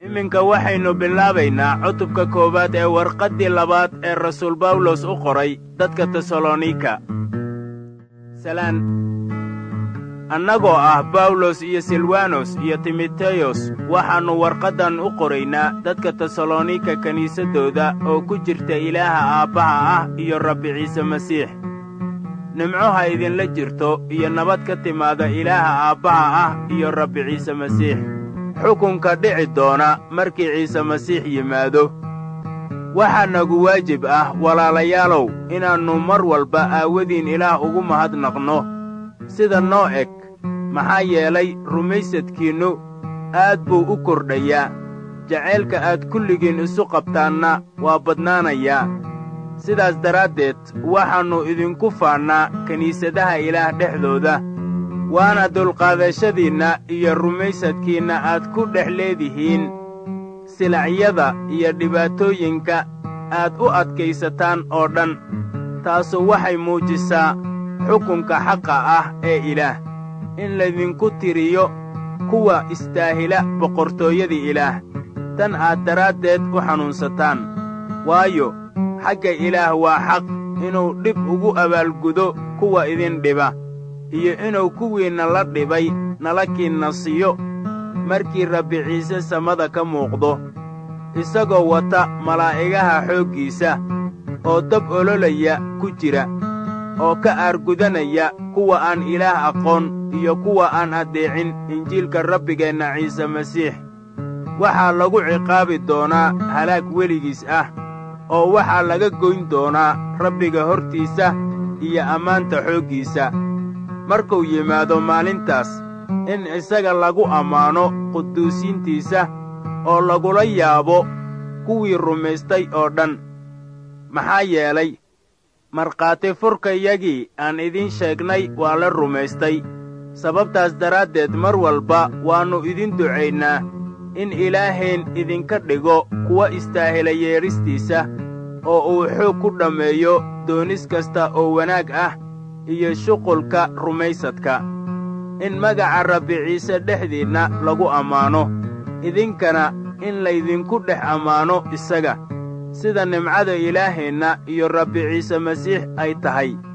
iminka waxaynu bilaabaynaa cutubka koowaad ee warqaddii labaad ee rasuul bawlos u qoray dadka tesalonika. salaan. annagoo ah bawlos iyo silwanos iyo timoteyos waxaannu warqaddan u qoraynaa dadka tesalonika kiniisaddooda oo ku jirta ilaaha aabbaha ah iyo rabbi ciise masiix. nimco ha idinla jirto iyo nabad ka timaada ilaaha aabbaha ah iyo rabbi ciise masiix. xukunka dhici doona markii ciise masiix yimaado. waxaa nagu waajib ah walaalayaalow inaannu mar walba aawadiin ilaah ugu mahadnaqno sida noo eg, maxaa yeelay rumaysadkiinnu aad buu u kordhayaa, jacaylka aad kulligiin isu qabtaanna waa badnaanayaa. sidaas daraaddeed waxaannu idinku faannaa kiniisadaha ilaah dhexdooda, waana dulqaadashadiinna iyo rumaysadkiinna aad ku dhex leedihiin silacyada iyo dhibaatooyinka aad u adkaysataan oo dhan. taasu waxay muujisaa xukunka xaqa ah ee ilaah, in laydinku tiriyo kuwa istaahila boqortooyadii ilaah, tan aad daraaddeed u xanuunsataan. waayo xagga ilaah waa xaq inuu dhib ugu abaalgudo kuwa idin dhiba, iyo inuu kuwiinna la dhibay nala kiinna siiyo markii rabbi ciise samada ka muuqdo, isagoo wata malaa'igaha xooggiisa oo dab ololaya ku jira, oo ka aargudanaya kuwa aan ilaah aqoon iyo kuwa aan addeecin injiilka rabbigeenna ciise masiix. waxaa lagu ciqaabi doonaa halaag weligiis ah, oo waxaa laga goyn doonaa rabbiga hortiisa iyo ammaanta xooggiisa, markuu yimaado maalintaas, in isaga lagu ammaano quduusiintiisa oo lagula yaabo kuwii rumaystay oo dhan. maxaa yeelay markhaati furkayagii aan idiin sheegnay waa la rumaystay. sababtaas daraaddeed mar walba waannu idin ducaynaa in ilaaheen idinka dhigo kuwa istaahila yeedhistiisa, oo uu xoog ku dhammeeyo doonis kasta oo wanaag ah iyo shuqulka rumaysadka, in magaca rabbi ciise dhexdiinna lagu ammaano, idinkana in laydinku dhex ammaano isaga, sida nimcada ilaaheenna iyo rabbi ciise masiix ay tahay.